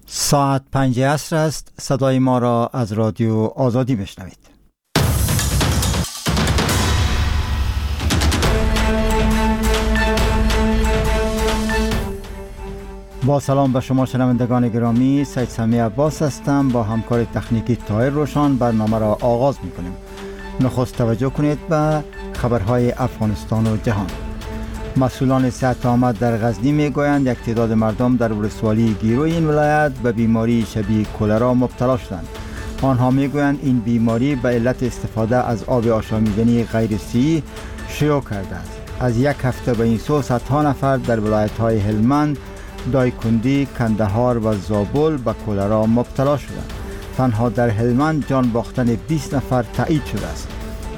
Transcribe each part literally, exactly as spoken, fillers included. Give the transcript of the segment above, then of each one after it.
ساعت پنج عصر است. صدای ما را از رادیو آزادی بشنوید. با سلام به شما شنوندگان گرامی، سید سمیع عباس هستم. با همکار تکنیکی طاهر روشان برنامه را آغاز می‌کنیم. نخست توجه کنید به خبرهای افغانستان و جهان. مسئولان صحت عامه در غزنی میگویند یک تعداد مردم در ولسوالی گیرو این ولایت به بیماری شبیه کلرا مبتلا شدند. آنها میگویند این بیماری به علت استفاده از آب آشامیدنی غیر صحی شیوع کرده است. از یک هفته به این سو صدها نفر در ولایت‌های هلمند، دایکندی، کندهار و زابل به کلرا مبتلا شدند. تنها در هلمند جان باختن بیست نفر تایید شده است.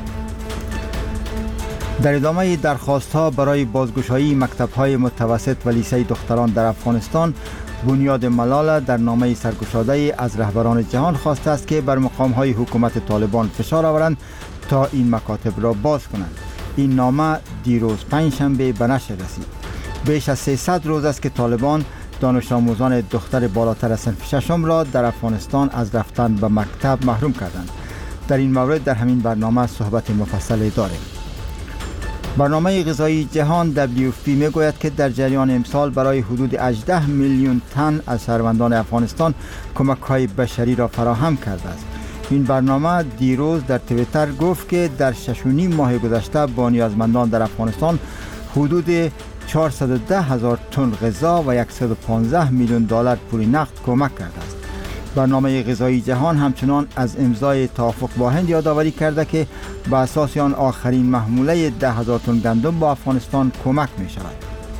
در ادامه درخواست‌ها برای بازگشایی مکتب‌های متوسط و لیسه دختران در افغانستان، بنیاد ملال در نامه سرگشاده از رهبران جهان خواسته است که بر مقام‌های حکومت طالبان فشار آورند تا این مکاتب را باز کنند. این نامه دیروز پنجشنبه به نشر رسید. بیش از سیصد روز است که طالبان دانش آموزان دختر بالاتر از صنف ششم را در افغانستان از رفتن به مکتب محروم کردند. در این مورد در همین برنامه صحبت مفصلی داریم. برنامه غذایی جهان دبلیو اف پی میگوید که در جریان امسال برای حدود هجده میلیون تن از شهروندان افغانستان کمک‌های بشری را فراهم کرده است. این برنامه دیروز در توییتر گفت که در شش و نیم ماه گذشته با نیازمندان در افغانستان حدود چهارصد و ده هزار تن غذا و صد و پانزده میلیون دلار پول نقد کمک کرده است. برنامه غذایی جهان همچنان از امضای توافق با هند یادآوری کرده که به اساس آن آخرین محموله ده هزار تن گندم با افغانستان کمک می شود.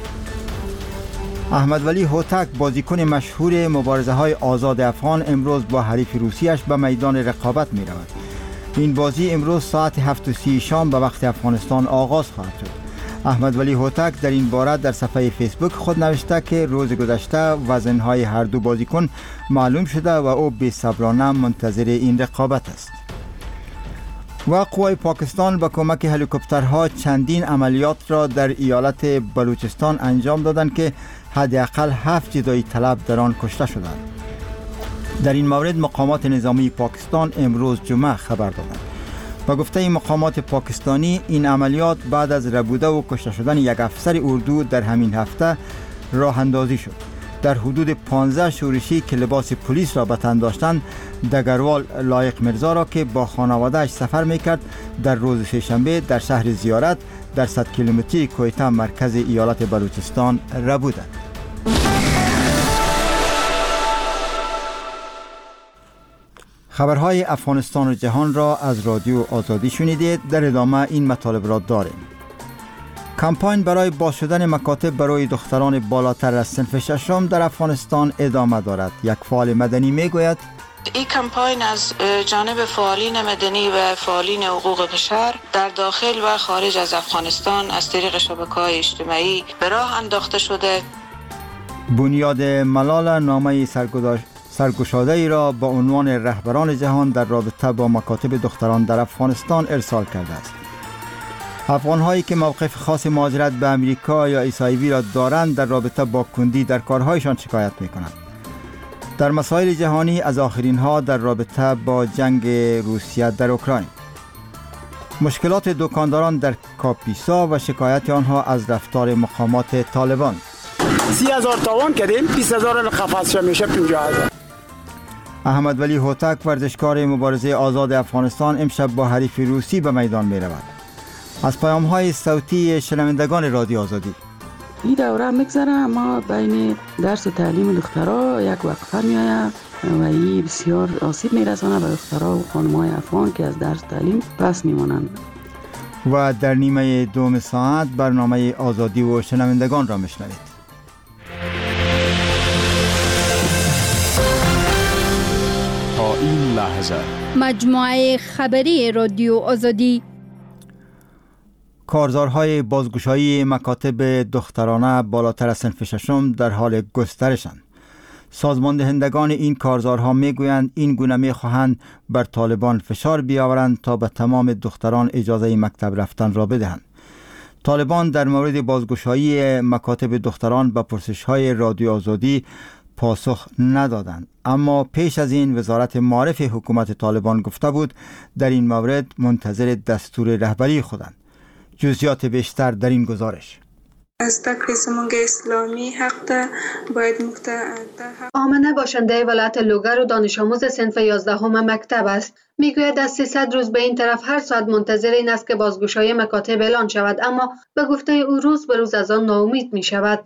احمد ولی هوتک، بازیکن مشهور مبارزه های آزاد افغان، امروز با حریف روسیش به میدان رقابت می رود. این بازی امروز ساعت هفت و سی شام به وقت افغانستان آغاز خواهد شد. احمد ولی هوتک در این باره در صفحه فیسبوک خود نوشته که روز گذشته وزنهای هر دو بازیکن معلوم شده و او بی‌صبرانه منتظر این رقابت است. و قوای پاکستان با کمک هلیکوپترها چندین عملیات را در ایالت بلوچستان انجام دادند که حداقل هفت جدایی طلب در آن کشته شدند. در این مورد مقامات نظامی پاکستان امروز جمعه خبر دادند. با گفته مقامات پاکستانی، این عملیات بعد از ربوده و کشته شدن یک افسر اردو در همین هفته راه اندازی شد. در حدود پانزده شورشی که لباس پلیس را به تن داشتند، دگروال لایق مرزا را که با خانواده‌اش سفر میکرد در روز سه‌شنبه در شهر زیارت در صد کیلومتری کویته مرکز ایالت بلوچستان ربودند. خبرهای افغانستان و جهان را از رادیو آزادی شنیدید. در ادامه این مطالب را داریم. کمپاین برای باز شدن مکاتب برای دختران بالاتر از صنف ششم در افغانستان ادامه دارد. یک فعال مدنی میگوید این کمپاین از جانب فعالین مدنی و فعالین حقوق بشر در داخل و خارج از افغانستان از طریق شبکه‌های اجتماعی به راه انداخته شده. بنیاد ملال نامه سرگذشت سرگشاده ای را با عنوان رهبران جهان در رابطه با مکاتب دختران در افغانستان ارسال کرده است. افغان‌هایی که موقف خاص مهاجرت به امریکا یا عیسوی را دارند در رابطه با کندی در کارهایشان شکایت می‌کنند. در مسائل جهانی از آخرین ها در رابطه با جنگ روسیه در اوکراین، مشکلات دکانداران در کاپیسا و شکایت آنها از رفتار مقامات طالبان. سی هزار تاوان کردیم، بیست هزار قفص میشه پنجاه هزار. احمد ولی هوتک، ورزشکار مبارزه آزاد افغانستان، امشب با حریف روسی به میدان می رود. از پیام های صوتی شنوندگان رادیو آزادی. این دوره میگذره، ما بین درس و تعلیم دخترها یک وقفه می آید و این بسیار آسیب می رسانه به دخترها و خانم‌های افغان که از درس تعلیم پس می مانند. و در نیمه دوم ساعت برنامه آزادی و شنوندگان را میشنوید. تا این لحظه مجموعه خبری رادیو آزادی. کارزارهای بازگشایی مکاتب دخترانه بالاتر از صنف ششم در حال گسترشند. سازمان دهندگان این کارزارها میگویند این گونه میخواهند بر طالبان فشار بیاورند تا به تمام دختران اجازه مکتب رفتن را بدهند. طالبان در مورد بازگشایی مکاتب دختران به پرسش‌های رادیو آزادی پاسخ ندادند. اما پیش از این وزارت معارف حکومت طالبان گفته بود در این مورد منتظر دستور رهبری خودند. جزئیات بیشتر در این گزارش. از تکر زمانگ اسلامی حق ده باید مقتدر. آمنه باشنده ولایت لوگر و دانش آموز صنف یازدهم مکتب است. میگوید از سیصد روز به این طرف هر ساعت منتظر این است که بازگشایی مکاتب اعلان شود، اما به گفته او روز به روز از آن ناامید می شود.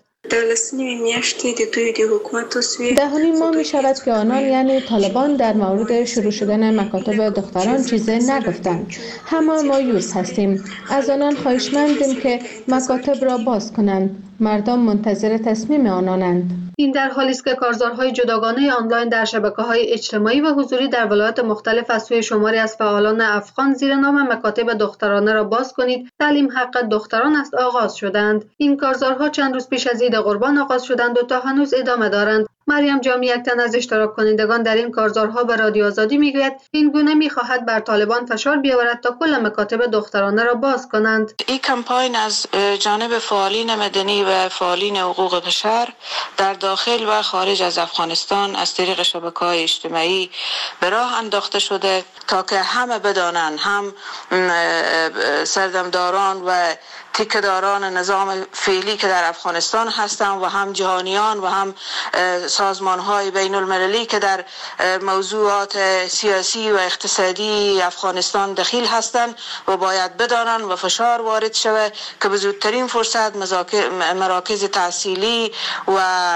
دهانی ما می شود که آنان یعنی طالبان در مورد شروع شدن مکاتب دختران چیزی نگفتند. همه ما یوز هستیم. از آنان خواهشمندیم که مکاتب را باز کنند. مردم منتظر تصمیم آنانند. این در حالی است که کارزارهای جداگانه آنلاین در شبکه‌های اجتماعی و حضوری در ولایات مختلف از سوی شماری از فعالان افغان زیر نام مکاتب دخترانه را باز کنید، تعلیم حق دختران است آغاز شدند. این کارزارها چند روز پیش از عید قربان آغاز شدند و تا هنوز ادامه دارند. مریم جامی، یک تن از اشتراک کنندگان در این کارزارها، به رادیو آزادی میگوید این گونه میخواهد بر طالبان فشار بیاورد تا کل مکاتب دخترانه را باز کنند. این کمپاین از جانب فعالین مدنی و فعالین حقوق بشر در داخل و خارج از افغانستان از طریق شبکه‌های اجتماعی به راه انداخته شده تا که همه بدانند، هم سردمداران و تیکه‌داران نظام فعلی که در افغانستان هستند و هم جهانیان و هم سازمان‌های بین المللی که در موضوعات سیاسی و اقتصادی افغانستان دخیل هستند و باید بدانند و فشار وارد شود که به زودترین فرصت مراکز تحصیلی و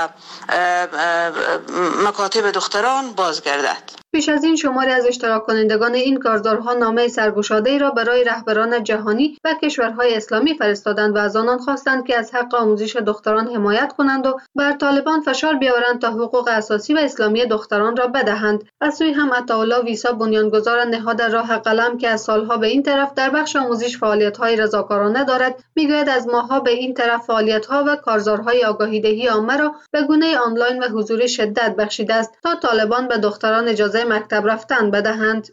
مکاتب دختران بازگردد. پیش از این شماری از اشتراک کنندگان این کارزارها نامه سرگشاده‌ای را برای رهبران جهانی و کشورهای اسلامی فرستادند و از آنان خواستند که از حق آموزش دختران حمایت کنند و بر طالبان فشار بیاورند تا حقوق اساسی و اسلامی دختران را بدهند. از سوی هم عطاالله ویسا، بنیانگذار نهاد راه قلم که از سالها به این طرف در بخش آموزش فعالیت‌های رضاکارانه دارد، میگوید از ماه‌ها به این طرف فعالیت‌ها و کارزارهای آگاهی‌دهی عامه را به گونه آنلاین و حضوری شدت بخشیده است تا طالبان به دختران اجازه مکتب رفتن بدهند.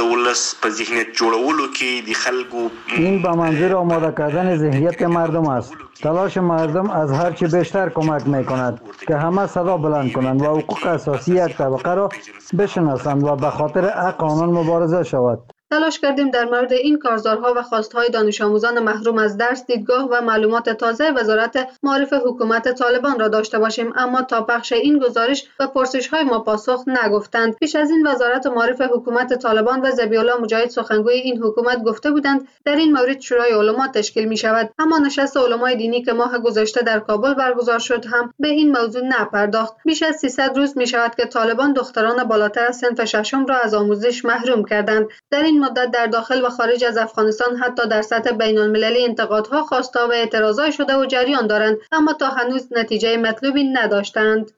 این به منظور آماده کردن ذهنیت مردم است. تلاش مردم از هر چه بیشتر کمک می‌کند که همه صدا بلند کنند و حقوق اساسی یک طبقه را بشناسند و به خاطر حق آنان مبارزه شود. تلاش کردیم در مورد این کارزارها و خواستهای دانش آموزان محروم از درس دیدگاه و معلومات تازه وزارت معارف حکومت طالبان را داشته باشیم، اما تا پخش این گزارش و پرسش‌های ما پاسخ نگفتند. پیش از این وزارت معارف حکومت طالبان و ذبیح‌الله مجاهد، سخنگوی این حکومت، گفته بودند در این مورد شورای علما تشکیل می شود، اما نشست علمای دینی که ماه گذشته در کابل برگزار شد هم به این موضوع نپرداخت. بیش از سیصد روز می شود که طالبان دختران بالاتر از صنف ششم را از آموزش محروم کردند. در این مدت در داخل و خارج از افغانستان حتی در سطح بین المللی انتقادها، خواستها و اعتراضات شده و جریان دارند، اما تا هنوز نتیجه مطلوبی نداشتند.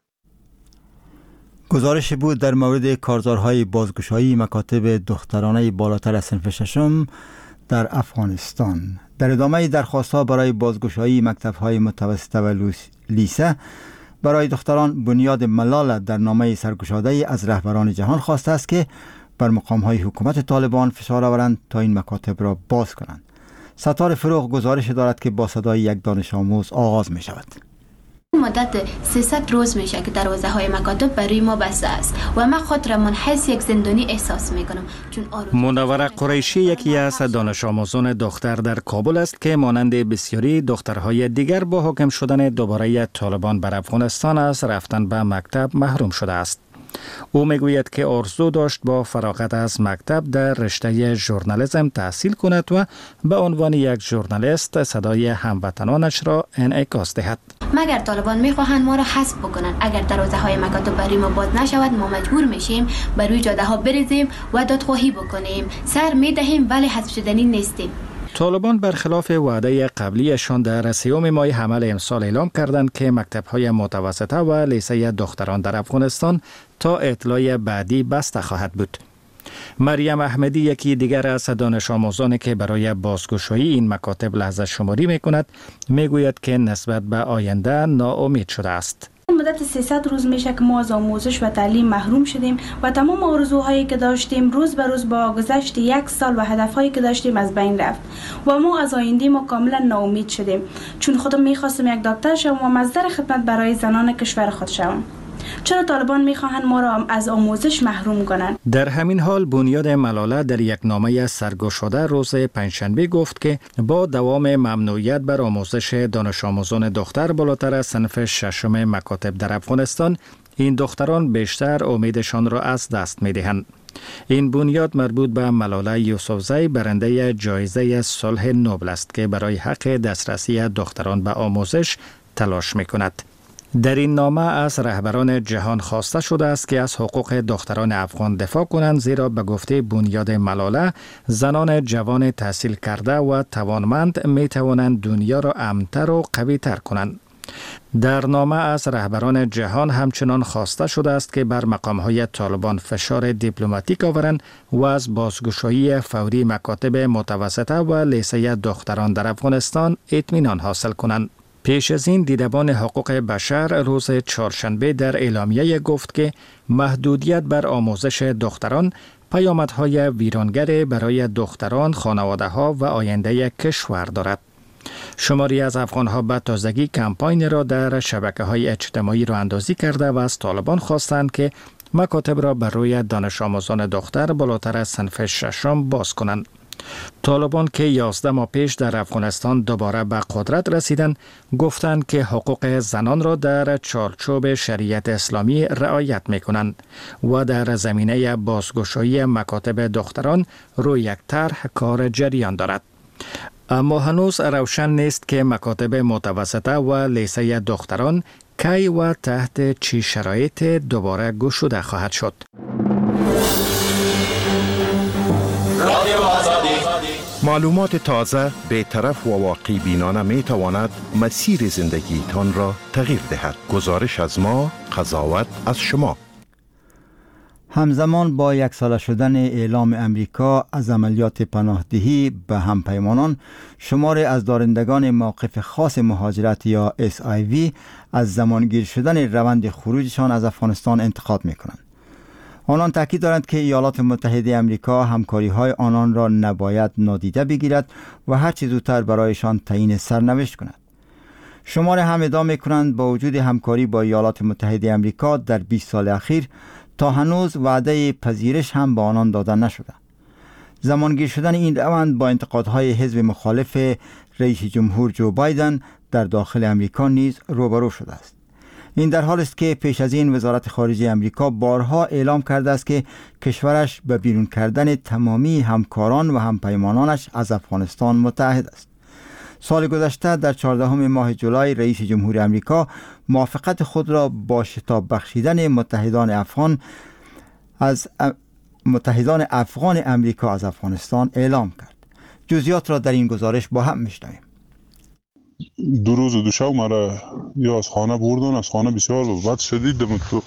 گزارش بود در مورد کارزارهای بازگشایی مکاتب دخترانه بالاتر از صنف ششم در افغانستان. در ادامه درخواست‌ها برای بازگشایی مکتب‌های متوسطه و لیسه برای دختران، بنیاد ملال در نامه سرگشاده از رهبران جهان خواسته است که بر مقام‌های حکومت طالبان فشار آورند تا این مکاتب را باز کنند. ستار فروغ گزارش دارد که با صدای یک دانش آموز آغاز می شود. مدت سیصد روز میشه که دروازه های مکاتب برای ما بسته است و من خود را منحص یک زندانی احساس میکنم. منوره قریشی یکی از دانش آموزان دختر در کابل است که مانند بسیاری دخترهای دیگر با حکم شدن دوباره طالبان بر افغانستان از رفتن به مکتب محروم شده است. او میگوید که آرزو داشت با فراغت از مکتب در رشته ژورنالیسم تحصیل کند و به عنوان یک ژورنالیست صدای هموطنانش را انعکاس دهد. مگر طالبان میخواهند ما را حذف بکنند، اگر دروازه های مکاتب برای ما باز نشود، ما مجبور میشیم بر روی جاده ها بریزیم و دادخواهی بکنیم. سر میدهیم ولی حذف شدنی نیستیم. طالبان برخلاف وعده قبلیشان در سیوم ماه حمل امسال اعلام کردند که مکتب‌های متوسطه و لیسه دختران در افغانستان تا اطلاع بعدی بسته خواهد بود. مریم احمدی یکی دیگر از دانش آموزانی که برای بازگشایی این مکاتب لحظه شماری می‌کند، میگوید که نسبت به آینده ناامید شده است. مدت سیصد روز میشه که ما از آموزش و تعلیم محروم شدیم و تمام آرزوهایی که داشتیم روز به روز با گذشت یک سال و هدفهایی که داشتیم از بین رفت و ما از آینده ما کاملا ناامید شدیم، چون خودم میخواستم یک دکتر شوم و مصدر خدمت برای زنان کشور خود شوم. چرا طالبان میخواهند ما را از آموزش محروم کنند؟ در همین حال بنیاد ملاله در یک نامه سرگشاده روز پنجشنبه گفت که با دوام ممنوعیت بر آموزش دانش آموزان دختر بالاتر از صنف ششم مکاتب در افغانستان، این دختران بیشتر امیدشان را از دست می‌دهند. این بنیاد مربوط به ملاله یوسفزی برنده جایزه صلح نوبل است که برای حق دسترسی دختران به آموزش تلاش می‌کند. در این نامه از رهبران جهان خواسته شده است که از حقوق دختران افغان دفاع کنند، زیرا به گفته بنیاد ملاله زنان جوان تحصیل کرده و توانمند می توانند دنیا را امن‌تر و قوی‌تر کنند. در نامه از رهبران جهان همچنان خواسته شده است که بر مقام‌های طالبان فشار دیپلماتیک آورند و از بازگشایی فوری مکاتب متوسطه و لیسه دختران در افغانستان اطمینان حاصل کنند. پیش از این دیدبان حقوق بشر روز چهارشنبه در اعلامیه گفت که محدودیت بر آموزش دختران پیامدهای ویرانگر برای دختران، خانواده‌ها و آینده کشور دارد. شماری از افغان‌ها به تازگی کمپاین را در شبکه‌های اجتماعی راه اندازی کرده و از طالبان خواستند که مکاتب را بر روی دانش آموزان دختر بالاتر از صنف ششم باز کنند. طالبان که یازده ماه پیش در افغانستان دوباره به قدرت رسیدند، گفتند که حقوق زنان را در چارچوب شریعت اسلامی رعایت می‌کنند و در زمینه بازگشایی مکاتب دختران روی یک طرح کار جریان دارد. اما هنوز روشن نیست که مکاتب متوسطه و لیسه دختران کی و تحت چه شرایط دوباره گشوده خواهد شد. معلومات تازه، بی‌طرف و واقعی بینانه می تواند مسیر زندگی تان را تغییر دهد. گزارش از ما، قضاوت از شما. همزمان با یک ساله شدن اعلام امریکا از عملیات پناهدهی به همپیمانان، شماری از دارندگان موقف خاص مهاجرت یا اس آی وی از زمانگیر شدن روند خروجشان از افغانستان انتقاد می کنند. آنان تاکید دارند که ایالات متحده امریکا همکاری های آنان را نباید نادیده بگیرد و هر چه زودتر برایشان تعیین سرنوشت کند. شمار هم ادعا می کنند با وجود همکاری با ایالات متحده امریکا در بیست سال اخیر تا هنوز وعده پذیرش هم به آنان داده نشده. زمانگیر شدن این روند با انتقادهای حزب مخالف رئیس جمهور جو بایدن در داخل امریکا نیز روبرو شده است. این در حال است که پیش از این وزارت خارجه امریکا بارها اعلام کرده است که کشورش به بیرون کردن تمامی همکاران و همپیمانانش از افغانستان متعهد است. سال گذشته در چهاردهم ماه جولای رئیس جمهور امریکا موافقت خود را با شتاب بخشیدن متحدان افغان از متحدان افغان امریکا از افغانستان اعلام کرد. جزئیات را در این گزارش با هم میشنویم. دو روز و دو شب مرا یا از خانه بردن، از خانه بسیار بد شدید دمت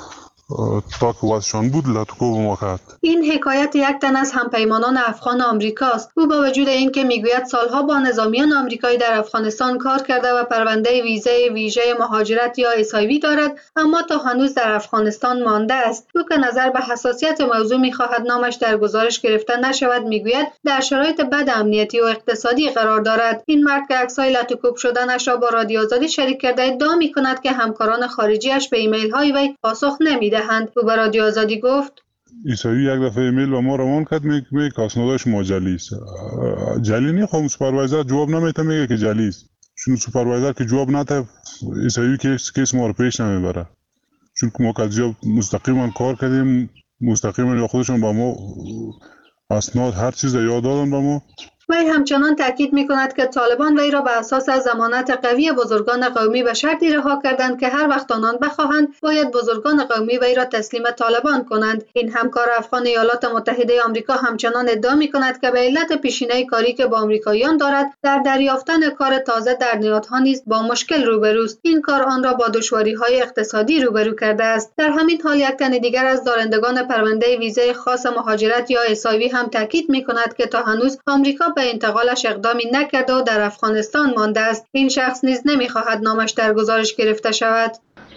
تا که واسشان بود لطکو به ما کرد. این حکایت یک تن از همپیمانان افغان آمریکاست. او با وجود اینکه میگوید سالها با نظامیان آمریکایی در افغانستان کار کرده و پرونده ویزه ویژه مهاجرت یا اس آی وی دارد، اما تا هنوز در افغانستان مانده است. او که نظر به حساسیت موضوع میخواهد نامش در گزارش گرفته نشود، میگوید در شرایط بد امنیتی و اقتصادی قرار دارد. این مرد که عکسای لطوکوب شدنش را با رادیو آزادی شریک کرده ادعا میکند که همکاران خارجیش به ایمیل های وی پاسخ نمیدهند. او به رادیو آزادی گفت ایسایی یک دفعه ایمیل به ما روان کرد، میگه می که اسنادش ما جلی است. جلی نیست، خب سوپروایزر جواب نمیده، میگه که جلی است. چون سوپروایزر که جواب نده ایسایی کیس کیس ما رو پیش نمیبره. چون ما که مستقیما کار کردیم، مستقیما یا خودشون با ما اسناد هر چیز یاد دادن به ما. وی همچنان تاکید می‌کند که طالبان وی را به اساس ضمانت قوی بزرگان قومی به شرطی رها کردند که هر وقت آنان بخواهند باید بزرگان قومی وی را تسلیم طالبان کنند. این همکار افغان ایالات متحده آمریکا همچنان ادعا می‌کند که به علت پیشینه کاری که با آمریکاییان دارد در دریافتن کار تازه در نهادها نیز با مشکل روبروست. این کار آن را با دشواری‌های اقتصادی روبرو کرده است. در همین حال یک تن دیگر از دارندگان پرونده ویزه خاص مهاجرت یا اس آی وی هم تاکید می‌کند که تا هنوز آمریکا به انتقالش اقدامی نکرده و در افغانستان مانده است. این شخص نیز نمیخواهد نامش در گزارش گرفته شود.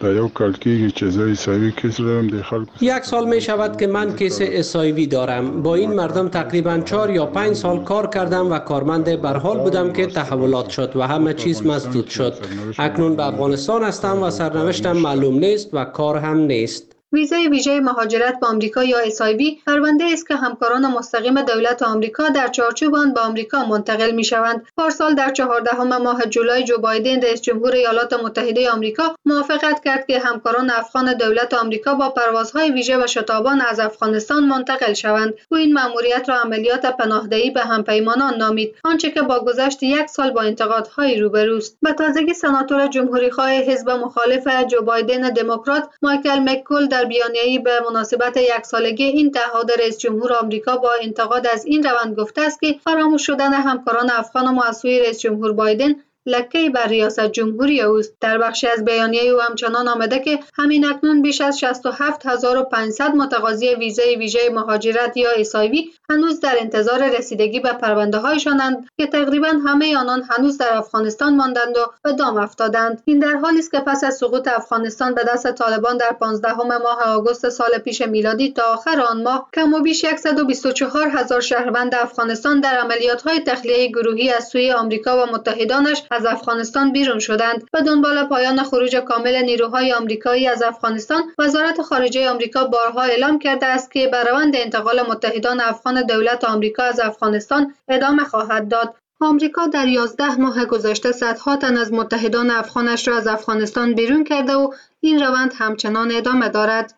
در یک کلکی چیزای سایوی کیس دارم در خلق. یک سال می شود که من کیس اسایوی دارم. با این مردم تقریبا چهار یا پنج سال کار کردم و کارمند برحال بودم که تحولات شد و همه چیز مسدود شد. اکنون به افغانستان هستم و سرنوشتم معلوم نیست و کار هم نیست. ویزای ویژه مهاجرت به آمریکا یا اس آی وی پرونده است که همکاران مستقیم دولت آمریکا در چارچوب آن به آمریکا منتقل می‌شوند. پارسال در چهاردهم ماه جولای جو بایدن رئیس جمهور ایالات متحده آمریکا موافقت کرد که همکاران افغان دولت آمریکا با پروازهای ویژه و شتابان از افغانستان منتقل شوند. او این مأموریت را عملیات پناهدهی به همپیمانان نامید، آنچه که با گذشت یک سال با انتقادهای روبروست. به تازگی سناتور جمهوری‌خواه حزب مخالف جو بایدن دموکرات مایکل مککول در بیانیه‌ای به مناسبت یک سالگی این تعهد رئیس جمهور آمریکا با انتقاد از این روند گفته است که فراموش شدن همکاران افغان ما از سوی رئیس جمهور بایدن لکه‌ای بر ریاست جمهوری اوست. در بخشی از بیانیه او همچنان آمده که همین اکنون بیش از شصت و هفت هزار و پانصد متقاضی ویزای ویژه مهاجرت یا اس آی وی هنوز در انتظار رسیدگی به پرونده‌هایشانند که تقریبا همه آنان هنوز در افغانستان ماندند و به دام افتادند. این در حالی است که پس از سقوط افغانستان به دست طالبان در پانزدهم ماه آگوست سال پیش میلادی تا آخر آن ماه کم و بیش صد و بیست و چهار هزار شهروند افغانستان در عملیات‌های تخلیه گروهی از سوی آمریکا و متحدانش از افغانستان بیرون شدند. به دنبال پایان خروج کامل نیروهای آمریکایی از افغانستان، وزارت خارجه آمریکا بارها اعلام کرده است که به روند انتقال متحدان افغان دولت آمریکا از افغانستان ادامه خواهد داد. آمریکا در یازده ماه گذشته صدها تن از متحدان افغانش را از افغانستان بیرون کرده و این روند همچنان ادامه دارد.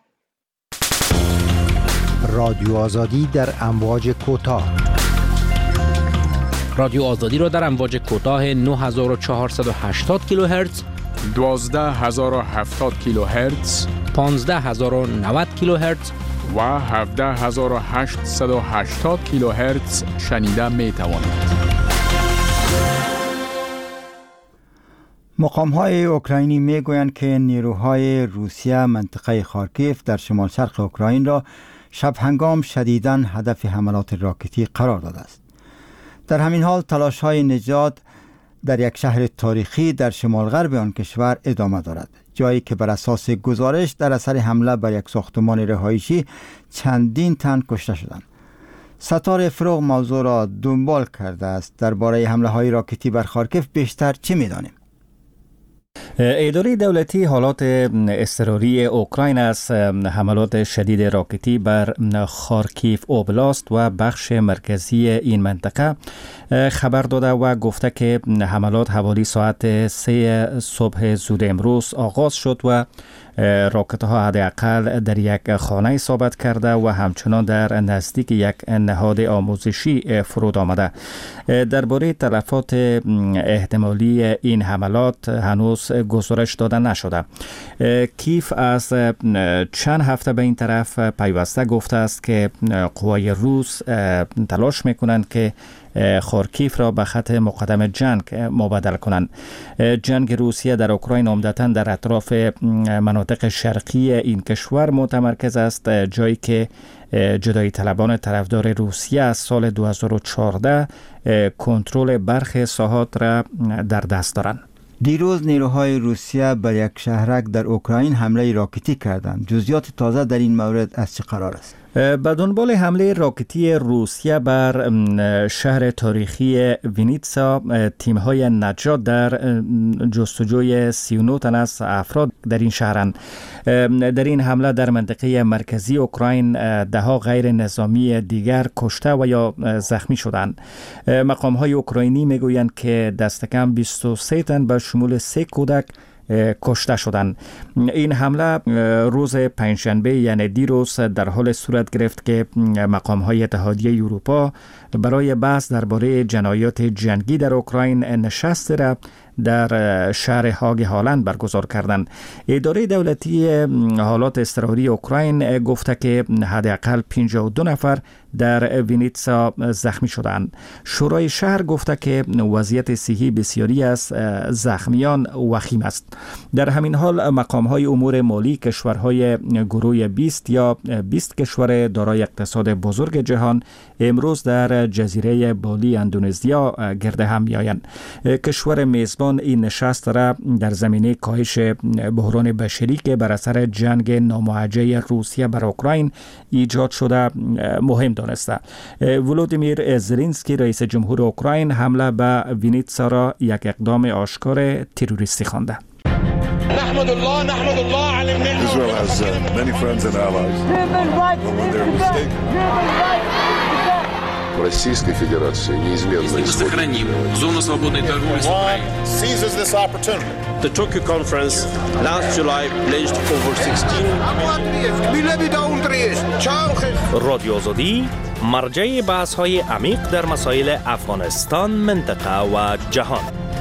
رادیو آزادی در امواج کوتاه. رادیو آزادی را در امواج کوتاه نه هزار و چهارصد و هشتاد کیلوهرتز، دوازده هزار و هفتاد کیلوهرتز، پانزده هزار و نود کیلوهرتز و هفده هزار و هشتصد و هشتاد کیلوهرتز شنیده می توانید. مقام‌های اوکراینی می‌گویند که نیروهای روسیه منطقه خارکیف در شمال شرق اوکراین را شب هنگام شدیداً هدف حملات راکتی قرار داده است. در همین حال تلاش‌های نجات در یک شهر تاریخی در شمال غرب آن کشور ادامه دارد، جایی که بر اساس گزارش در اثر حمله بر یک ساختمان رهایشی چندین تن کشته شدند. ستاره فروغ موضوع را دنبال کرده است. درباره حمله‌های راکتی بر خارکیف بیشتر چه می‌دانیم؟ اداره دولتی حالات اضطراری اوکراین از حملات شدید راکتی بر خارکیف اوبلاست و بخش مرکزی این منطقه خبر داده و گفته که حملات حوالی ساعت سه صبح زود امروز آغاز شد و راکت ها حداقل در یک خانه اصابت کرده و همچنان در نزدیک یک نهاد آموزشی فرود آمده. درباره تلفات احتمالی این حملات هنوز گزارش داده نشده. کیف از چند هفته به این طرف پیوسته گفته است که قوای روس تلاش میکنند که خارکیف را به خط مقدم جنگ مبادله کنند. جنگ روسیه در اوکراین عمدتاً در اطراف مناطق شرقی این کشور متمرکز است، جایی که جدایی طلبان طرفدار روسیه از سال دو هزار و چهارده کنترل برخی ساحات را در دست دارند. دیروز نیروهای روسیه بر یک شهرک در اوکراین حمله راکتی کردند. جزئیات تازه در این مورد از چه قرار است؟ به دنبال حمله راکتی روسیه بر شهر تاریخی وینیتسا، تیم‌های نجات در جستجوی سی و نه تن از افراد در این شهرند. در این حمله در منطقه مرکزی اوکراین ده‌ها غیر نظامی دیگر کشته و یا زخمی شدند. مقام‌های اوکراینی میگویند که دست کم بیست و سه تن به شمول سه کودک کشته شدند. این حمله روز پنجشنبه یعنی دیروز در حال صورت گرفت که مقام‌های اتحادیه اروپا برای بحث درباره جنایات جنگی در اوکراین نشست را در شهر هاگ هالند برگزار کردند. اداره دولتی حالات اضطراری اوکراین گفته که حداقل پنجاه و دو نفر در وینیتسا زخمی شدند. شورای شهر گفته که وضعیت صحی بسیاری از زخمیان وخیم است. در همین حال مقام‌های امور مالی کشورهای گروه بیست یا بیست کشور دارای اقتصاد بزرگ جهان امروز در جزیره بالی اندونزیا گرد هم می‌آیند. کشور میزبان افغانستان این نشست را در زمینه کاهش بحران بشری که بر اثر جنگ ناموجه روسیه بر اوکراین ایجاد شده مهم دانسته. ولودیمیر زلنسکی رئیس جمهور اوکراین حمله به وینیتسا را یک اقدام آشکار تروریستی خوانده. نحمد الله نحمد الله على المنة. Israel has uh, many friends and allies. When they're mistaken. Российской Федерации неизменно исходит. Сохраним зону свободной торговли с Украиной. Seizes this opportunity. The Tokyo conference last July pledged over sixteen. رادیو آزادی مرجع بحث‌های عمیق در مسائل افغانستان، منطقه و جهان.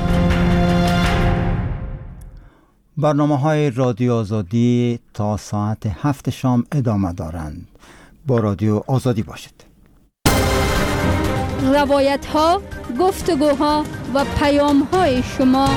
برنامه های رادیو آزادی تا ساعت هفت شام ادامه دارند. با رادیو آزادی باشید. روایت ها، گفتگوها و پیام های شما.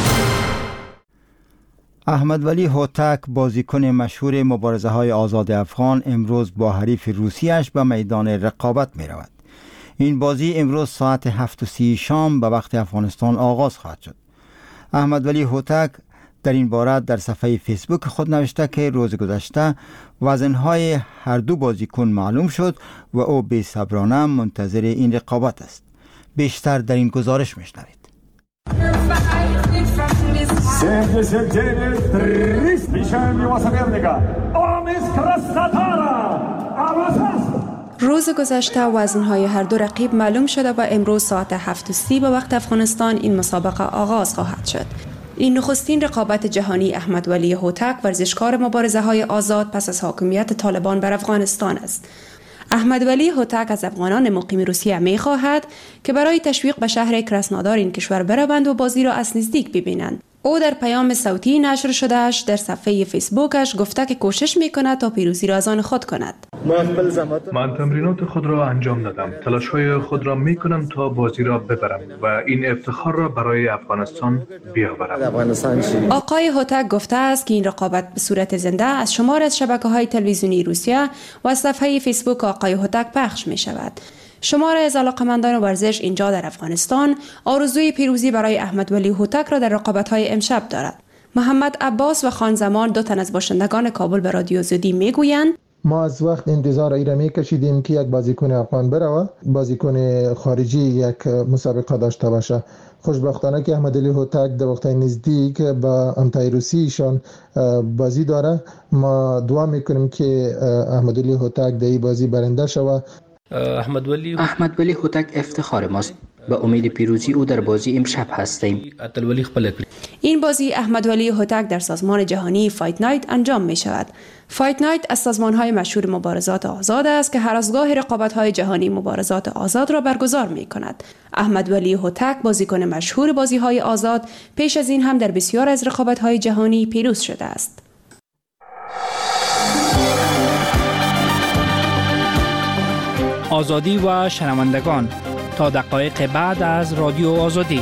احمد ولی هوتک بازیکن مشهور مبارزه های آزاد افغان امروز با حریف روسیش به میدان رقابت می رود. این بازی امروز ساعت هفت و سی شام به وقت افغانستان آغاز خواهد شد. احمد ولی هوتک در این باره در صفحه فیسبوک خود نوشته که روز گذشته وزنهای هر دو بازیکن معلوم شد و او بی‌صبرانه منتظر این رقابت است. بیشتر در این گزارش میشنوید. روز گذشته وزنهای هر دو رقیب معلوم شده و امروز ساعت هفت و سی به وقت افغانستان این مسابقه آغاز خواهد شد. این نخستین رقابت جهانی احمد ولی هوتک ورزشکار مبارزه های آزاد پس از حاکمیت طالبان بر افغانستان است. احمد ولی هوتک از افغانان مقیم روسیه می خواهد که برای تشویق به شهر کراسنودار این کشور بروند و بازی را از نزدیک ببینند. او در پیام صوتی نشر شدهش در صفحه فیسبوکش گفته که کوشش می کند تا پیروزی را از آن خود کند. من تمرینات خود را انجام دادم. تلاش‌های خود را می کنم تا بازی را ببرم و این افتخار را برای افغانستان بیاورم. آقای هوتک گفته است که این رقابت به صورت زنده از شمار از شبکه‌های تلویزیونی روسیه و از صفحه فیسبوک آقای هوتک پخش می شود. شمار از علاقمندان ورزش اینجا در افغانستان آرزوی پیروزی برای احمد ولی هوتک را در رقابت‌های امشب دارد. محمد عباس و خان زمان دو تن از باشندگان کابل به رادیو آزادی میگویند ما از وقت انتظار ای را میکشیدیم که یک بازیکن افغان بروه، بازیکن خارجی یک مسابقه داشته باشه. خوشبختانه که احمد ولی هوتک در وقت نزدیک با امتای روسیشان بازی داره. ما دعا میکنیم که احمد ولی هوتک در این بازی برنده شود. احمد ولی احمد ولی هوتک افتخار ماست. به امید پیروزی او در بازی امشب هستیم. این بازی احمد ولی هوتک در سازمان جهانی فایت نایت انجام می شود. فایت نایت از سازمان‌های مشهور مبارزات آزاد است که هر از گاه رقابت‌های جهانی مبارزات آزاد را برگزار می کند. احمد ولی هوتک بازیکن مشهور بازی‌های آزاد پیش از این هم در بسیار از رقابت‌های جهانی پیروز شده است. آزادی و شنوندگان تا دقایق بعد از رادیو آزادی.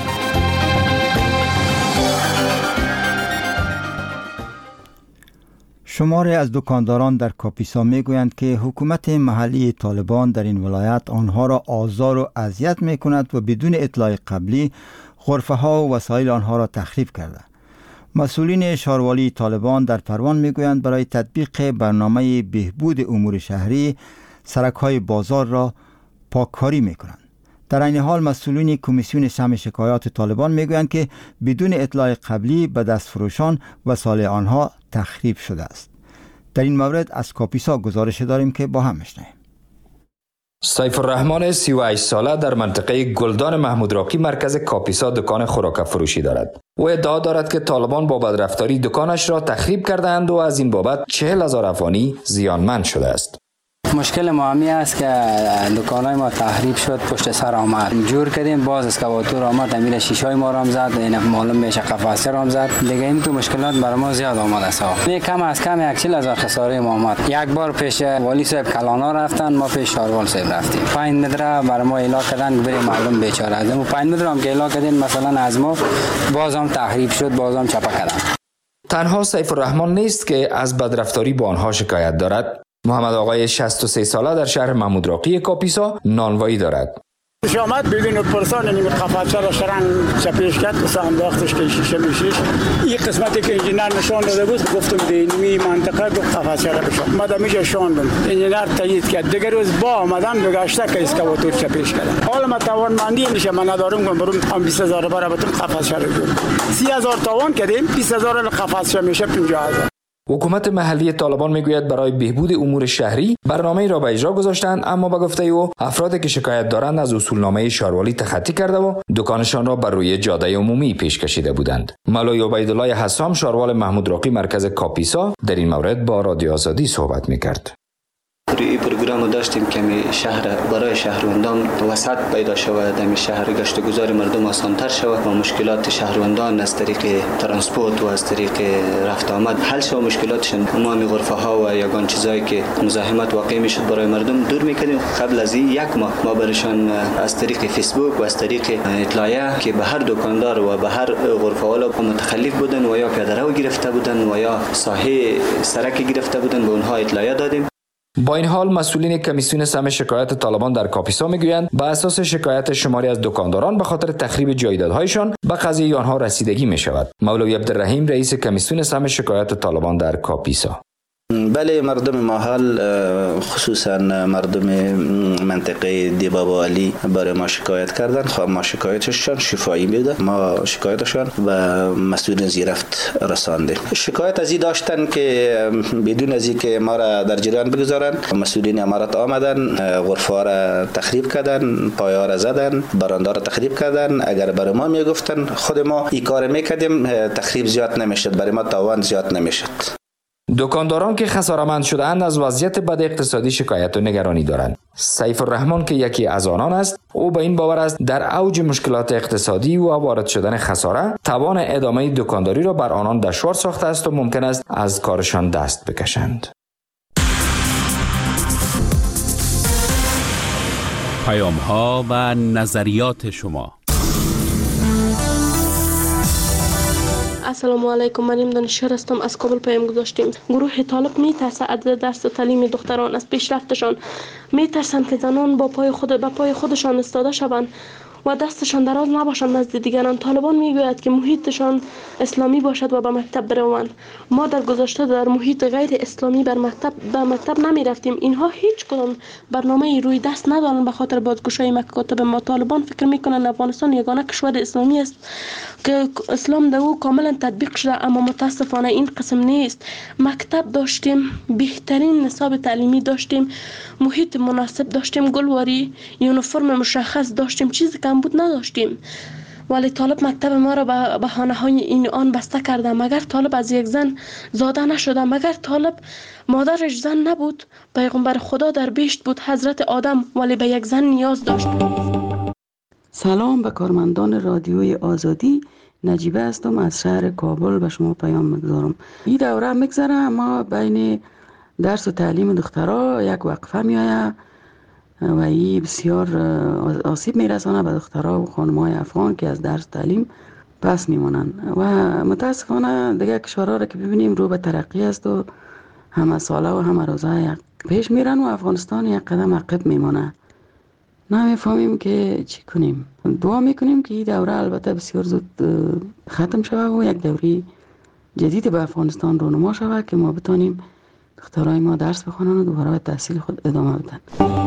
شماری از دکانداران در کاپیسا میگویند که حکومت محلی طالبان در این ولایت آنها را آزار و اذیت میکند و بدون اطلاع قبلی غرفه ها و وسایل آنها را تخریب کرده. مسئولین شهروالی طالبان در پروان میگویند برای تطبیق برنامه بهبود امور شهری سرک های بازار را پاککاری میکنند. در این حال مسئولین کمیسیون سمع شکایات طالبان میگویند که بدون اطلاع قبلی به دستفروشان وسایل آنها تخریب شده است. در این مورد از کاپیسا گزارش داریم که با هم میشنویم. سیف الرحمن سی و هشت ساله در منطقه گلدان محمود راقی مرکز کاپیسا دکان خوراک فروشی دارد. او ادعا دارد که طالبان با بدرفتاری دکانش را تخریب کردند و از این بابت چهل هزار افغانی زیانمند شده است. مشکل ما همی است که دکانای ما تخریب شد، پشت سر آمد جور کردیم، باز اسکواتور آمد امیر شیشای ما را زد، این معلوم میشه قفسه را زد. دیگه این تو مشکلات برای ما زیاد آمد است. می کم از کم یک چهل هزار خساره ما آمد. یک بار پیش والی صاحب کلانا رفتن، ما پیش شاروال صاحب رفتیم. پنج متر برای ما اعلام کردن بریم معلوم بیچاره از ما پنج متر هم که اعلام کردن مثلا از ما بازم تخریب شد، بازم چپا کردن. تنها سیف الرحمن نیست که از بدرفتاری با آنها شکایت دارد. محمد آقای شصت و سه ساله در شهر محمود راقی کاپیسا نانوایی دارد. شامت بدون پرسان نمی قفاچه را شرن چپیش کرد و انداختش که شیشه میشیش. این قسمتی که انجینر نشان داده بود گفتم دینمی منطقه دو قفاچه را بشم. مادم میشه شاندم. انجینر تایید کرد. دیگر روز با آمدم دو گشته که اسکواتور چپیش کردم. حالا من توانمندی میشه من ندارم کنم برام هم بیست هزار برای بتون قفاچه را جور. سی هزار توان کردیم بیست هزار قفاچه میشه پنجاه هزار. حکومت محلی طالبان میگوید برای بهبود امور شهری برنامه‌ای را به اجرا گذاشتند، اما به گفته او افرادی که شکایت دارند از اصولنامه شهروالی تخطی کرده و دکانشان را بر روی جاده عمومی پیش کشیده بودند. مولوی عبیدالله حسام شهروال محمود راقی مرکز کاپیسا در این مورد با رادیو آزادی صحبت میکرد. این پروگرام داشتیم که می شهر برای شهروندان وسعت پیدا شود، در شهر گشت و گذار مردم آسان‌تر شود و مشکلات شهروندان از طریق ترانسپورت و از طریق رفت آمد حل شود، مشکلاتشون عمومی غرفه ها و یگان چیزایی که مزاحمت واقع میشد برای مردم دور میکردیم. قبل از این یک ماه ما برشان از طریق فیسبوک و از طریق اطلاعیه که به هر دکاندار و به هر غرفه والا متخلف بودن و یا پیاده رو گرفته بودن و یا ساحه سرک گرفته بودن به اونها اطلاعیه دادیم. با این حال مسئولین کمیسیون سهم شکایت طالبان در کاپیسا میگویند به اساس شکایت شماری از دکانداران به خاطر تخریب جایدادهایشان به قضیه آنها رسیدگی می شود. مولوی عبدالرحیم رئیس کمیسیون سهم شکایت طالبان در کاپیسا: بله، مردم ماحل خصوصا مردم منطقه دیبابا علی برای ما شکایت کردن. خب ما شکایتشان شفایی میده، ما شکایتشان و مسئولین زیرفت رساندیم. شکایت از این داشتن که بدون از اینکه ما را در جریان بگذارن مسئولین امارات آمدن غرفه را تخریب کردن، پایه را زدن، برنده را تخریب کردن. اگر برای ما میگفتن خود ما این کار میکردیم تخریب زیاد نمیشد، برای ما تاوان زیاد نمیشد. دکانداران که خساره‌مند شده‌اند از وضعیت بد اقتصادی شکایت و نگرانی دارند. سیف الرحمن که یکی از آنان است، او به این باور است در اوج مشکلات اقتصادی و وارد شدن خساره توان ادامه دکانداری را بر آنان دشوار ساخته است و ممکن است از کارشان دست بکشند. پیام‌ها و نظریات شما. السلام علیکم، من دانشور هستم، از کابل پیام گذاشتیم. گروه طالب میترسه از دست تعلیم دختران، از پیشرفتشان میترسند که زنان با پای خود به پای خودشان استاده شوند و دستشان دراز نباشند نزد دیگران. طالبان میگوید که محیطشان اسلامی باشد و به مکتب بروند. ما در گذشته در محیط غیر اسلامی بر مکتب به مکتب نمی رفتیم. اینها هیچ کدام برنامه روی دست ندارند به خاطر بازگشایی مکاتب ما. طالبان فکر میکنند افغانستان یگانه کشور اسلامی است که اسلام در او کاملا تطبیق شده، اما متاسفانه این قسم نیست. مکتب داشتیم، بهترین نصاب تعلیمی داشتیم، محیط مناسب داشتیم، گلواری، یونیفرم مشخص داشتیم، چیزی کم بود نداشتیم. ولی طالب مکتب ما را به بهانه های این آن بسته کرده. مگر طالب از یک زن زاده نشده؟ مگر طالب مادرش زن نبود؟ پیغمبر خدا در بهشت بود، حضرت آدم، ولی به یک زن نیاز داشت. سلام به کارمندان رادیوی آزادی. نجیبه هستم از شهر کابل به شما پیام میگذارم. این دوره میگذره، ما بین درس و تعلیم دخترها یک وقفه میآید و این بسیار آسیب میرسانه به دخترها و خانم‌های افغان که از درس تعلیم پس میمانند و متاسفانه دیگه کشورها را که ببینیم رو به ترقی است و همه ساله و همه روزه پیش میرن و افغانستان یک قدم عقب میمانه. نمیفهمیم که چی کنیم. دعا میکنیم که این دوره البته بسیار زود ختم شود و یک دوره جدید به افغانستان رونما شود که ما بتانیم دخترای ما درس بخونن و دوباره به تحصیل خود ادامه بدن.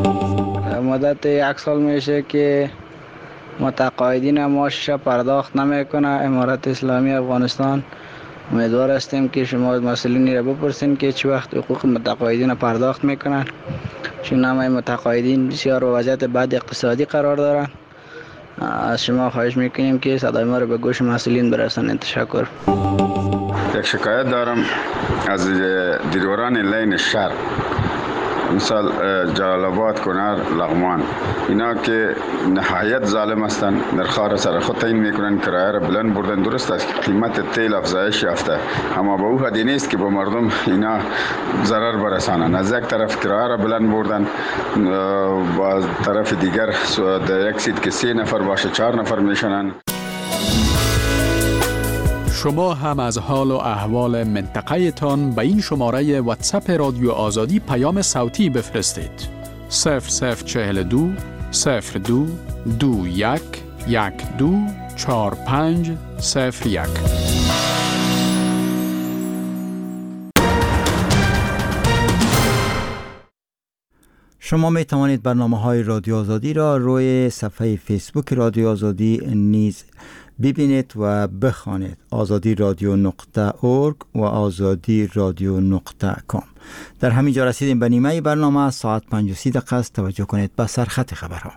مدت یک سال میشه که متقاعدین معاشش پرداخت نمیکنه امارت اسلامی افغانستان. امیدوار هستیم که شما مسئولین را بپرسین که چه وقت حقوق متقاعدین پرداخت میکنن، چون همه متقاعدین بسیار به وضعیت بد اقتصادی قرار دارن. از شما خواهش میکنیم که صدای ما رو به گوش مسئولین برسانید. تشکر. یک شکایت دارم از دیرواران لین شهر، مثال جلال آباد، کنر، لغمان، اینا که نهایت ظالم هستند. در خار سر خود تعیین میکنن کرایه را بلند بردن. درست است قیمت تیل افزایش یافته، اما به او حدی نیست که به مردم اینا ضرر برسانند. از یک طرف کرایه را بلند بردن، با طرف دیگر در یک سیت که سه نفر باشه چهار نفر میشنن. شما هم از حال و احوال منطقه تان به این شماره واتساپ رادیو آزادی پیام صوتی بفرستید. صفر صفر چهل و دو صفر دو دو یک یک دو چهار پنج صفر یک. شما می توانید برنامه های رادیو آزادی را روی صفحه فیسبوک رادیو آزادی نیز ببینید و بخوانید. آزادی رادیو نقطه اورگ و آزادی رادیو نقطه کام. در همین جا رسیدیم به نیمه برنامه. ساعت پنج و سی دقیقه است. توجه کنید به سرخط خبرها.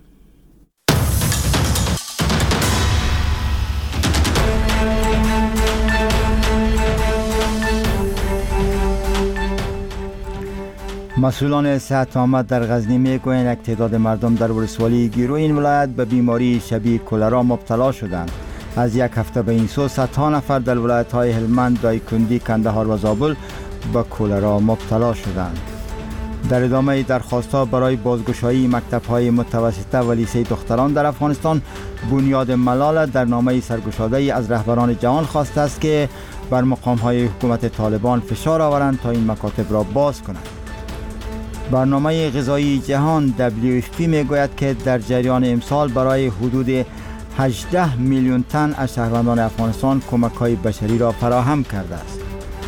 مسئولان صحت عامه در غزنی میگویند یک تعداد مردم در ولسوالی گیرو این ولایت به بیماری شبیه کلرا مبتلا شدند. از یک هفته به این سو صدها نفر در ولایت‌های هلمند، دایکندی، کندهار و زابل به کلرا مبتلا شدند. در ادامه درخواست‌ها برای بازگشایی مکتب‌های متوسطه و لیسه دختران در افغانستان، بنیاد ملال در نامه سرگشاده‌ای از رهبران جهان خواسته است که بر مقام‌های حکومت طالبان فشار آورند تا این مکاتب را باز کنند. برنامه غذایی جهان دبلیو اف پی میگوید که در جریان امسال برای حدود هجده میلیون تن از شهروندان افغانستان کمک‌های بشری را فراهم کرده است.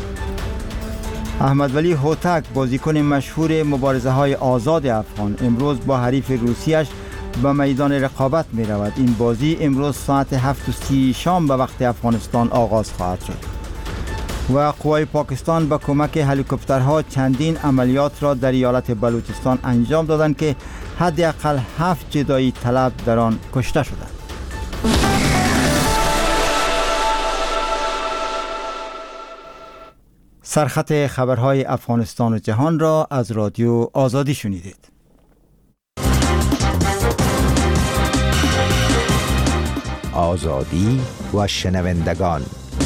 احمد ولی هوتک، بازیکن مشهور مبارزه های آزاد افغان، امروز با حریف روسیش به میدان رقابت می رود. این بازی امروز ساعت هفت و سی شام به وقت افغانستان آغاز خواهد شد. و قوای پاکستان با کمک هلیکوپترها چندین عملیات را در ایالت بلوچستان انجام دادند که حداقل هفت جدایی طلب در آن کشته شدند. سرخط خبرهای افغانستان و جهان را از رادیو آزادی شنیدید. آزادی و شنوندگان.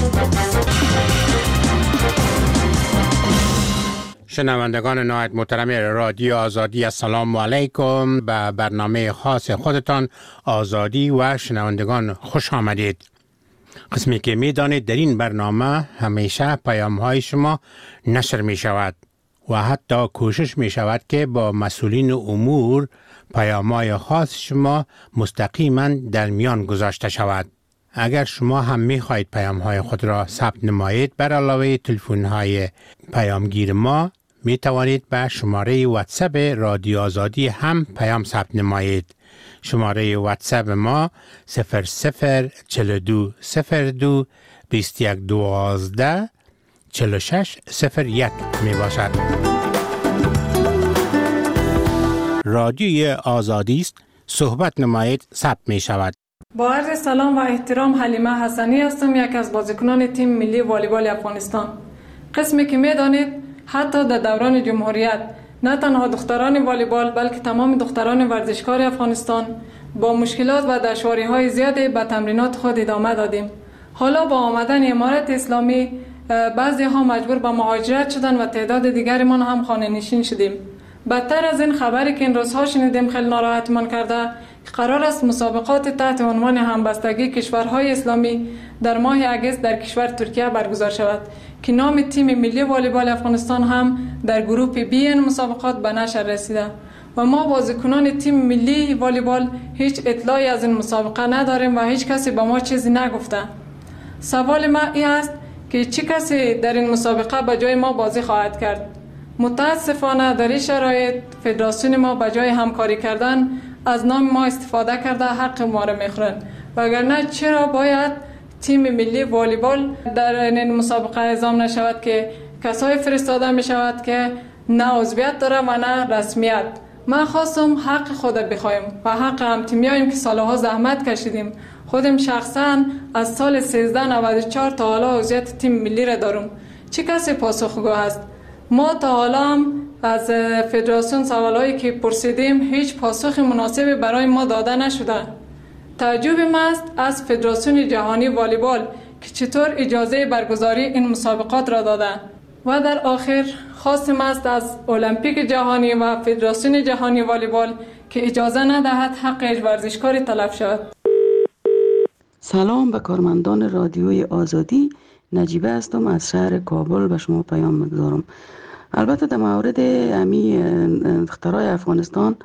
شنوندگان نهایت محترم رادیو آزادی، السلام علیکم. به برنامه خاص خودتان آزادی و شنوندگان خوش آمدید. قسمی که می دانید در این برنامه همیشه پیام های شما نشر می شود و حتی کوشش می شود که با مسئولین امور پیام های خاص شما مستقیما در میان گذاشته شود. اگر شما هم می خواهید پیام های خود را ثبت نمایید، بر علاوه تلفن های پیامگیر ما می توانید به شماره واتساپ رادیو آزادی هم پیام ثبت نمایید. شماره واتساپ ما صفر صفر چهل و دو صفر دو بیست و یک دوازده چهل و شش صفر یک می باشد. رادیوی آزادی است، صحبت نمایید، ثبت می شود. با عرض سلام و احترام، حلیمه حسنی هستم، یک از بازیکنان تیم ملی والیبال افغانستان. قسمی که می دانید حتی در دوران جمهوریت نه تنها دختران والیبال بلکه تمام دختران ورزشکار افغانستان با مشکلات و دشواری‌های زیادی به تمرینات خود ادامه دادیم. حالا با آمدن امارت اسلامی بعضی ها مجبور به مهاجرت شدن و تعداد دیگری ما هم خانه نشین شدیم. بدتر از این خبری که این روزها شنیدیم خیلی ناراحتمان کرده که قرار است مسابقات تحت عنوان همبستگی کشورهای اسلامی در ماه اگست در کشور ترکیه برگزار شود که نام تیم ملی والیبال افغانستان هم در گروه بی این مسابقات به نشر رسیده و ما بازیکنان تیم ملی والیبال هیچ اطلاعی از این مسابقه نداریم و هیچ کسی به ما چیزی نگفته. سوال ما این است که چه کسی در این مسابقه به جای ما بازی خواهد کرد؟ متاسفانه در این شرایط فدراسیون ما به جای همکاری کردن از نام ما استفاده کرده حق ما را میخورند، وگرنه چرا باید تیم ملی والیبال در این مسابقه اعزام نشود که کسای فرستاده می شود که نه عضویت داره و نه رسمیت. من خواستم حق خود بخوایم و حق هم تیمیاییم که سالها زحمت کشیدیم. خودم شخصا از سال سیزده نود و چهار تا حالا عضویت تیم ملی را دارم. چه کسی پاسخگو است؟ ما تا حالا هم از فدراسیون سوالایی که پرسیدیم هیچ پاسخ مناسبی برای ما داده نشده. تعجب ما است از فدراسیون جهانی والیبال که چطور اجازه برگزاری این مسابقات را داده. و در آخر خواستم است از المپیک جهانی و فدراسیون جهانی والیبال که اجازه ندهد حق ورزشکاری تلف شود. سلام به کارمندان رادیوی آزادی، نجیبه هستم از شهر کابل به شما پیام میگذارم. البته در مورد امی اختراع افغانستان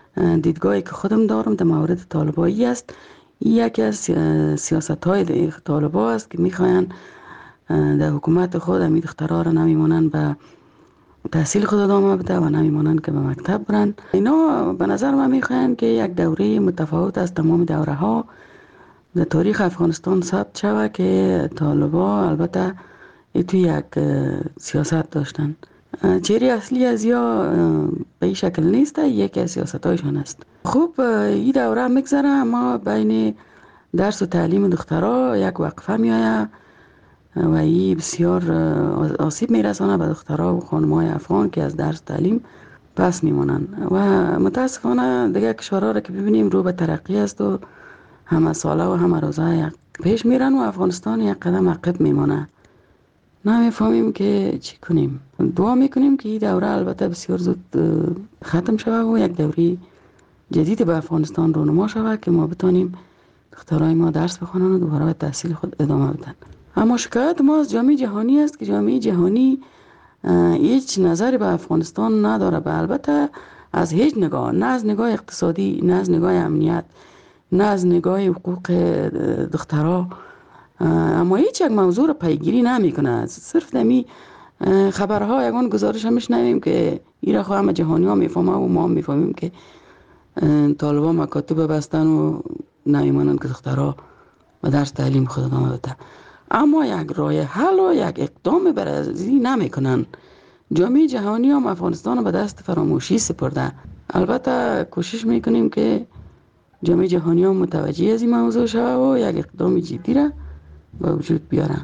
دیدگاهی که خودم دارم در مورد طالبایی است. یکی از سیاست های طالبا است که میخواین در حکومت خود همین دخترها را نمیمونن به تحصیل خود ادامه بده و نمیمونن که به مکتب برن. اینا به نظر من میخواین که یک دوره متفاوت از تمام دوره ها در تاریخ افغانستان ثبت شود که طالبا البته توی یک سیاست داشتن. چهره اصلی از یا به این شکل نیست، یکی از سیاست هایشان است. خب این دوره میگذره، اما بین درس و تعلیم دخترها یک وقفه میآید و این بسیار آسیب میرسانه به دخترها و خانم‌های افغان که از درس تعلیم پس میمونن و متاسفانه دیگه کشورها را که ببینیم رو به ترقی است و همه ساله و همه روزه پیش میرن و افغانستان یک قدم عقب میمونه. نمیفهمیم که چی کنیم. دعا میکنیم که این دوره البته بسیار زود ختم شود و یک دوره جدید به افغانستان رونما شود که ما بتانیم دخترای ما درس بخونن و دوباره به تحصیل خود ادامه بدن. اما شکایت ما از جامعه جهانی است که جامعه جهانی هیچ نظری به افغانستان نداره، به البته از هیچ نگاه، نه از نگاه اقتصادی، نه از نگاه امنیت، نه از نگاه حقوق دخترها، اما هیچ یک موضوع را پیگیری نمی کنه. صرف دمی خبرها یگان گزارش هم میشنویم که ایرا خو همه جهانی ها میفهمه و ما هم میفهمیم که طالبان مکاتب بستن و نمیمانند که دخترها و درس تعلیم خود ادامه بده. اما یک راه حل و یک اقدام برازی نمی کنن. جامعه جهانی هم افغانستان به دست فراموشی سپرده. البته کوشش میکنیم که جامعه جهانی هم متوجه از این موضوع شود و یک اقدام جدی را به وجود بیارن.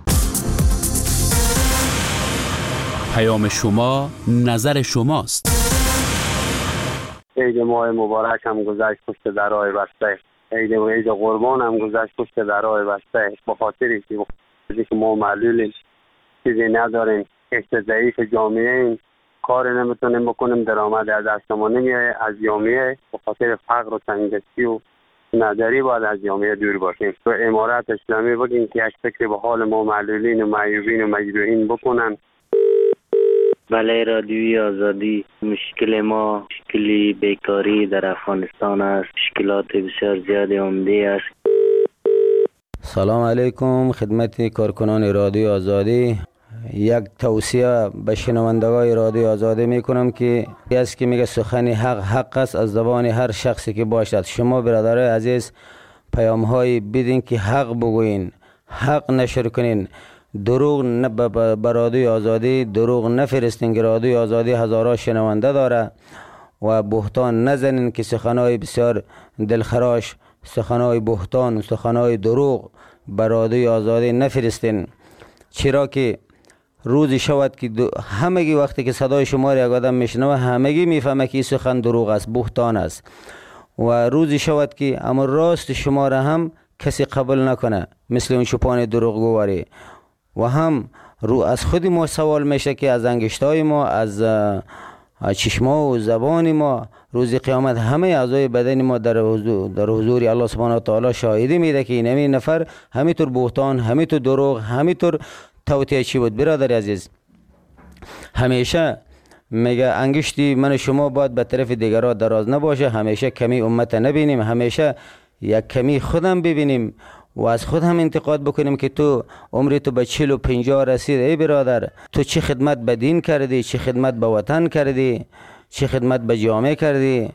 پیام شما نظر شماست. عید ماه مبارک هم گذشت پشت درهای بسته. عید عید قربان هم گذشت پشت درهای بسته. به خاطر که ما معلولیم، چیزی نداریم، احت ضعیف جامعه این کار نمیتونیم بکنیم، درآمد از دستمون نمیاد از جامعه. به خاطر فقر و تنگدستی و نداری باید از جامعه دور باشیم. تو امارات اسلامی بگیم که یک فکر به حال ما معلولین و معیوبین و مجروحین بکنن. بله، رادیوی آزادی. مشکل ما مشکلی بیکاری در افغانستان است. مشکلات بسیار زیاد عمده است. سلام علیکم خدمت کارکنان رادیو آزادی. یک توصیه به شنوندگان رادیو آزادی میکنم که است که میگه سخن حق حق است از زبان هر شخصی که باشد. شما برادرای عزیز پیام های بدین که حق بگوین، حق نشر کنین، دروغ نه به رادیو آزادی دروغ نفرستین که رادیو آزادی هزاران شنونده داره و بهتان نزنین که سخنای بسیار دلخراش، سخنای بهتان، سخنای دروغ به رادیو آزادی نفرستین، چرا که روزی شود که همگی وقتی که صدای شما را یک آدم میشنوه همگی میفهمه که این سخن دروغ است، بهتان است و روزی شود که اما راست شما را هم کسی قبول نکنه مثل اون شپان دروغگواری و هم رو از خود ما سوال میشه که از انگشتای ما، از چشما و زبان ما روز قیامت همه اعضای بدن ما در حضور در حضور الله سبحانه و تعالی شاهدی میده که این نفر همینطور بهتان، همینطور دروغ، همینطور توطئه چی بود. برادر عزیز همیشه میگه انگشتی من شما باید به طرف دیگران دراز نباشه، همیشه کمی امت نبینیم، همیشه یک کمی خودم ببینیم و از خود هم انتقاد بکنیم که تو عمری تو به چهل و پنجاه رسید. ای برادر تو چه خدمت به دین کردی، چه خدمت به وطن کردی، چه خدمت به جامعه کردی؟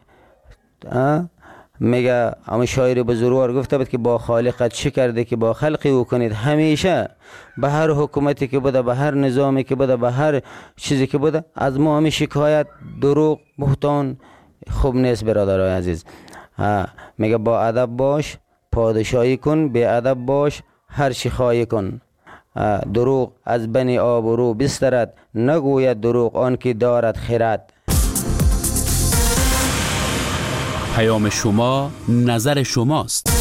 میگه اما شاعر بزرگوار گفته بود که با خالقت چه کرده که با خلقی او کنید. همیشه به هر حکومتی که بوده، به هر نظامی که بوده، به هر چیزی که بوده از ما همه شکایت، دروغ، بهتان خوب نیست برادرای عزیز. میگه با ادب باش، پادشاهی کن، بی ادب باش، هر چی خواهی کن. دروغ از بنی آبرو بسترد، نگوید دروغ آن که دارد خرد. پیام شما نظر شماست.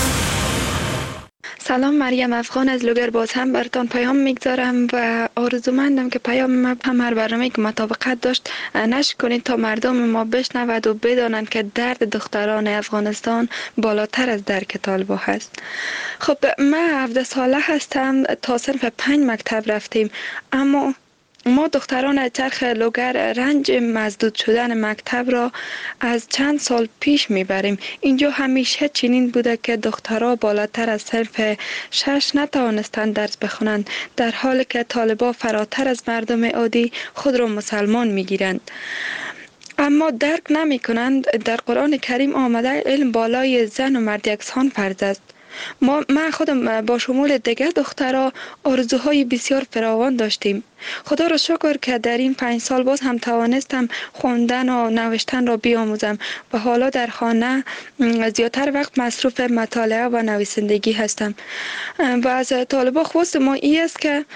سلام، مریم افغان از لوگر. باز هم براتون پیام میگذارم و آرزومندم که پیام ما هم هر برنامه‌ای که مطابقت داشت نشر کنید تا مردم ما بشنود و بدانند که درد دختران افغانستان بالاتر از درک طالبان هست. خب من هفده ساله هستم، تا صنف پنج مکتب رفتیم، اما ما دختران چرخ لوگر رنج مزدود شدن مکتب را از چند سال پیش میبریم. اینجا همیشه چنین بوده که دخترها بالاتر از صنف شش نتوانستند درس بخونند، در حالی که طالبا فراتر از مردم عادی خود را مسلمان میگیرند. اما درک نمی کنند در قرآن کریم آمده علم بالای زن و مرد یکسان فرض است. ما من خودم با شمول دیگر دخترها آرزوهای بسیار فراوان داشتیم. خدا را شکر که در این پنج سال باز هم توانستم خواندن و نوشتن را بیاموزم و حالا در خانه زیادتر وقت مصروف مطالعه و نویسندگی هستم. و از طالبا خواست ما این است که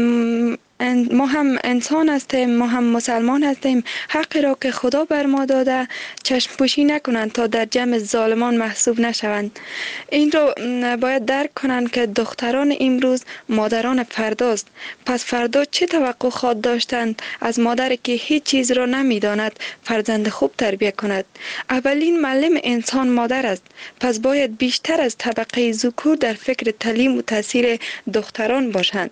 ما هم انسان هستیم، ما هم مسلمان هستیم. حقی را که خدا بر ما داده چشم پوشی نکنند تا در جمع ظالمان محسوب نشوند. این را باید درک کنند که دختران امروز مادران فرداست. پس فردا چه توقع خواهد داشتند از مادری که هیچ چیز را نمیداند فرزند خوب تربیت کند؟ اولین معلم انسان مادر است. پس باید بیشتر از طبقه ذکور در فکر تعلیم و تاثیر دختران باشند.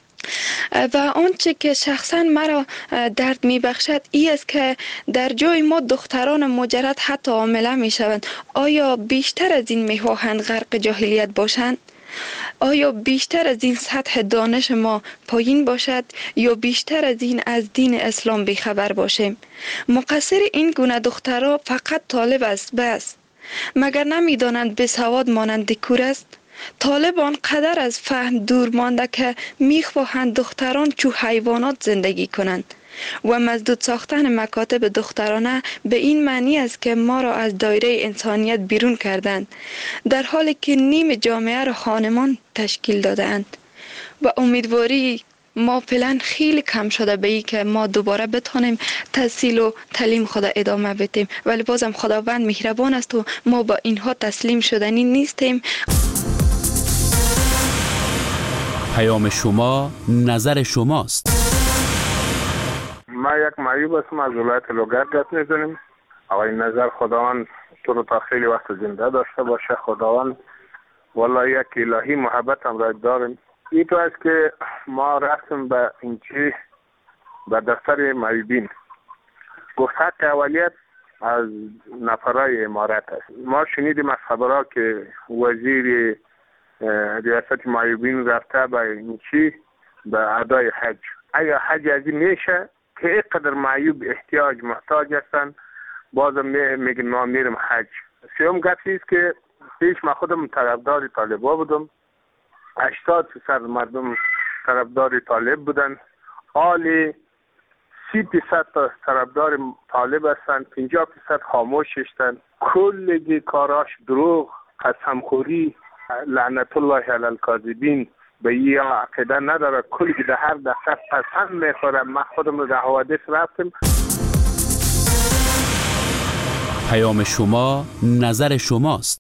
و آنچه که شخصا مرا درد می بخشد این است که در جای ما دختران مجرد حتی عامله می شوند. آیا بیشتر از این می خواهند غرق جاهلیت باشند؟ آیا بیشتر از این سطح دانش ما پایین باشد یا بیشتر از این از دین اسلام بیخبر باشیم؟ مقصر این گونه دخترها فقط طالب است بس. مگر نمی دانند به سواد مانند کور است؟ طالبان قدر از فهم دور مانده که میخواهند دختران چو حیوانات زندگی کنند و مزدود ساختن مکاتب دخترانه به این معنی است که ما را از دایره انسانیت بیرون کردند، در حالی که نیم جامعه را خانمان تشکیل دادند. و امیدواری ما فعلا خیلی کم شده به این که ما دوباره بتونیم تحصیل و تعلیم خود ادامه بدیم، ولی بازم خداوند مهربان است و ما با اینها تسلیم شدنی نیستیم. پیام شما نظر شماست. ما یک معیوب هستم از ولایت لوگر گپ میزنیم. آقای نظر خداوند تو رو تا خیلی وقت زنده داشته باشه. خداوند والله یک الهی محبت هم را داریم. این تو است که ما رفتیم به اینچی به دفتر معیوبین، گفت که اولیت از نفرای امارت است. ما شنیدیم از خبرها که وزیر ریاست معیوبین رفته به اینچی به ادای حج. اگر حج از این میشه که اینقدر معیوب احتیاج محتاج هستن، بازم میگن ما میرم حج. سیوم گفتی است که پیش ما خودم طرفدار طالبا بودم، هشتاد فیصد مردم طرفدار طالب بودن، حالی سی فیصد طرفدار طالب هستن، پنجاه فیصد خاموش هستن. کلگی کاراش دروغ، قسمخوری، لعنت الله علی الکاذبین. به این عقیده نداره، کلگی در هر دقیقه قسم میخوره. من خودم در حوادث رفتم. پیام شما نظر شماست.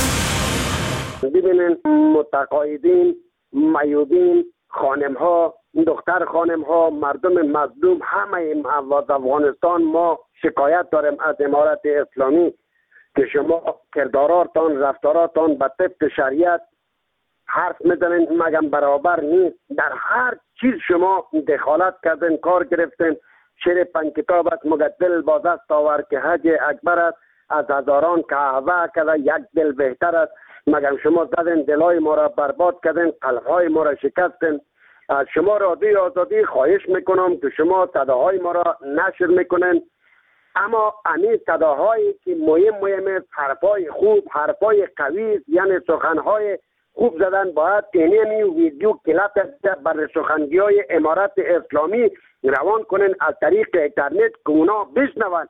ببینین متقاعدین، معیوبین، خانم ها، دختر خانم ها، مردم مظلوم، همه از افغانستان ما شکایت داریم از امارت اسلامی که شما کرداراتان، رفتاراتان به طبق شریعت حرف میزنین، مگم برابر نیست. در هر چیز شما دخالت کردین، کار گرفتین. شعر پنج کتاب است، مگه دل با دست آور که حج اکبر است، از هزاران کعبه کده یک دل بهتر است. مگم شما زدین دلای ما را برباد کردین، قلبهای ما را شکستین. از شما رادیوی آزادی خواهش میکنم که شما صداهای ما را نشر میکنین، اما امی صداهایی که مهم مهم حرفای خوب، حرفای قوی، یعنی سخنهای خوب زدن، باید اینمی ویدیو کلیپ بر سخنگی های امارت اسلامی روان کنن از طریق اینترنت که اونا بشنون.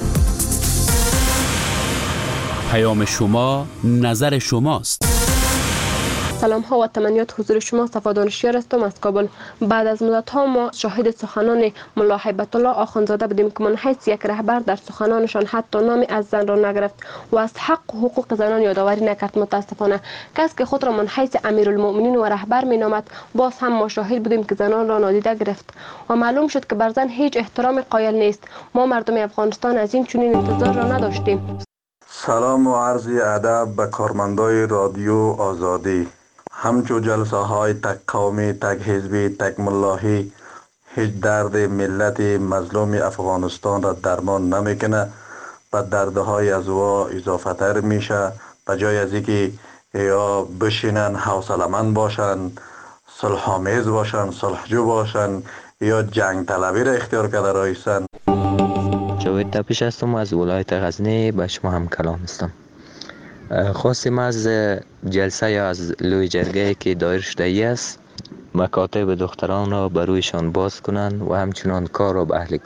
پیام شما نظر شماست. سلام ها و تمنیات حضور شما. صفا دانشیار هستم از کابل. بعد از مدت ها ما شاهد سخنان ملا هیبت الله آخوندزاده بودیم که من حیث یک رهبر در سخنانشان حتی نامی از زن را نگرفت و از حق و حقوق زنان یادآوری نکرد. متاسفانه کسی که خود را من حیث امیرالمؤمنین و رهبر می نامد باز هم ما شاهد بودیم که زنان را نادیده گرفت و معلوم شد که بر زن هیچ احترام قائل نیست. ما مردم افغانستان از این چنین انتظار را نداشتیم. سلام و عرض ادب به کارمندای رادیو آزادی. همچو جلسه های تک قومی، تک حزبی، تک ملاحی هیچ درد ملت مظلوم افغانستان را درمان نمیکنه و دردهای از او اضافه تر میشه. به جای از اینکه یا بشینن حوصله‌مند باشن، صلح آمیز باشن، صلحجو باشن، یا جنگ طلبی را اختیار کرده رایستن. جاوید تپش هستم از ولایت غزنی، به شما هم کلام هستم. خواستیم از جلسه یا از لوی جرگه که دایر شده است مکاتب دختران را برویشان باز کنند و همچنان کار را به اهل